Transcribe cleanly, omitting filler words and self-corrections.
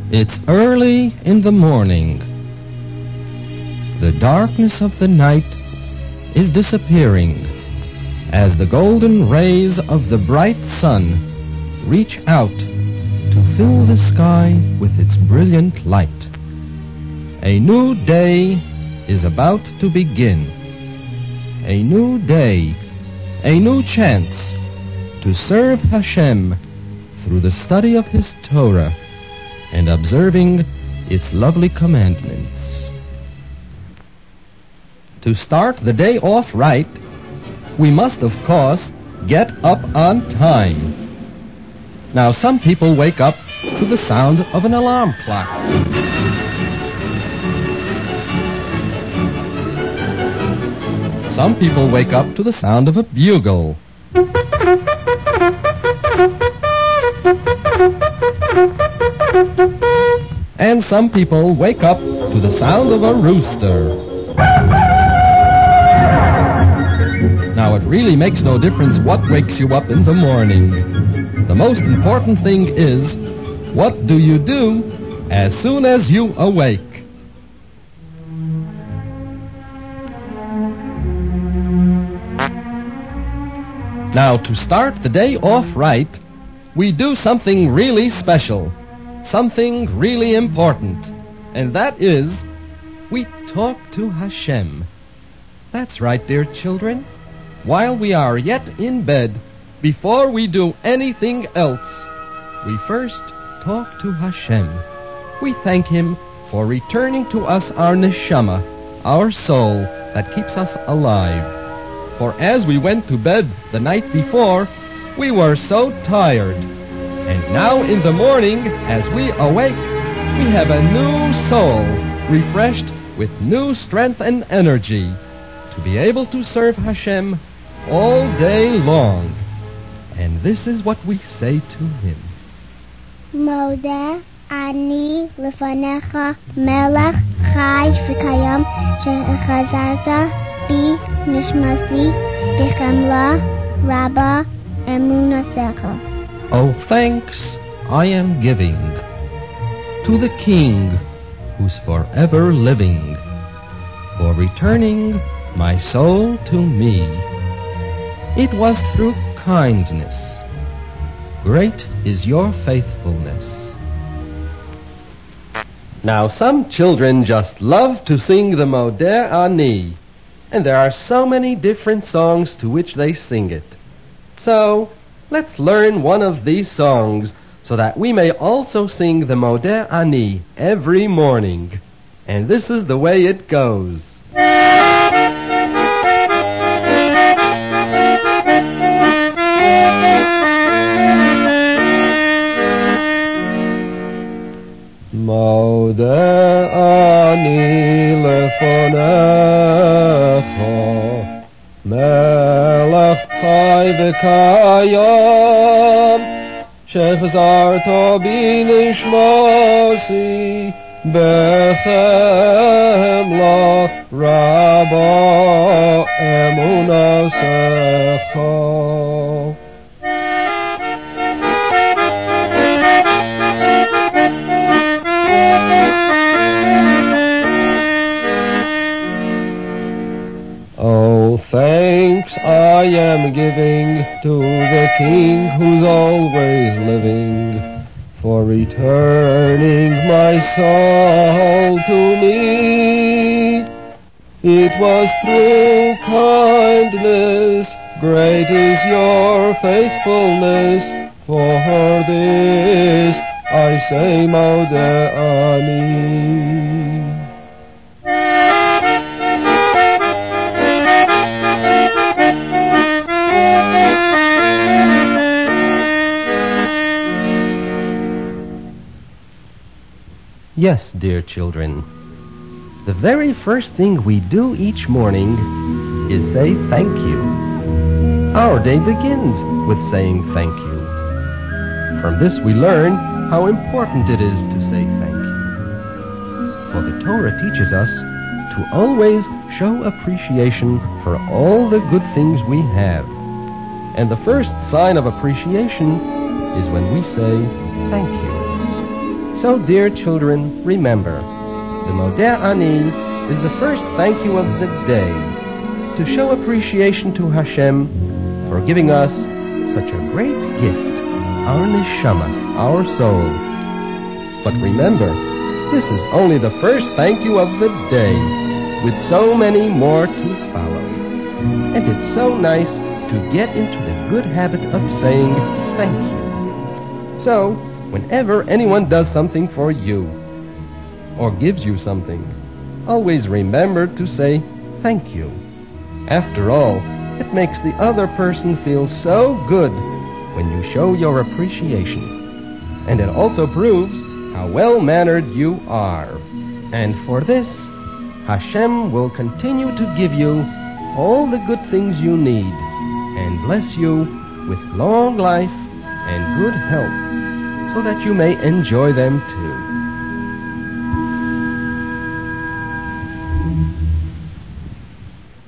It's early in the morning. The darkness of the night is disappearing as the golden rays of the bright sun reach out to fill the sky with its brilliant light. A new day is about to begin. A new day, a new chance to serve Hashem through the study of His Torah and observing its lovely commandments. To start the day off right, we must, of course, get up on time. Now, some people wake up to the sound of an alarm clock. Some people wake up to the sound of a bugle. And some people wake up to the sound of a rooster. Now, it really makes no difference what wakes you up in the morning. The most important thing is, what do you do as soon as you awake? Now, to start the day off right, we do something really special, something really important, and that is, we talk to Hashem. That's right, dear children. While we are yet in bed, before we do anything else, we first talk to Hashem. We thank Him for returning to us our neshama, our soul that keeps us alive. For as we went to bed the night before, we were so tired. And now in the morning, as we awake, we have a new soul, refreshed with new strength and energy, to be able to serve Hashem all day long. And this is what we say to Him. Modeh ani lefanecha melech chai v'kayam shechazarta bi nishmasi b'chemla rabba emunasecha. Oh, thanks I am giving to the King who's forever living, for returning my soul to me. It was through kindness. Great is your faithfulness. Now, some children just love to sing the Modeh Ani, and there are so many different songs to which they sing it. So, let's learn one of these songs so that we may also sing the Modeh Ani every morning. And this is the way it goes. Modeh ani lefonecha melech chai v'kayam shechazarta bi nishmasi b'chemla rabba emunasecha. Oh, thanks I am giving to the King who's always living, for returning my soul to me. It was through kindness, great is your faithfulness, for this I say Modeh Ani. Yes, dear children, the very first thing we do each morning is say thank you. Our day begins with saying thank you. From this we learn how important it is to say thank you. For the Torah teaches us to always show appreciation for all the good things we have. And the first sign of appreciation is when we say thank you. So, dear children, remember, the Modeh Ani is the first thank you of the day to show appreciation to Hashem for giving us such a great gift, our neshama, our soul. But remember, this is only the first thank you of the day, with so many more to follow. And it's so nice to get into the good habit of saying thank you. So, whenever anyone does something for you, or gives you something, always remember to say thank you. After all, it makes the other person feel so good when you show your appreciation. And it also proves how well-mannered you are. And for this, Hashem will continue to give you all the good things you need and bless you with long life and good health so that you may enjoy them too.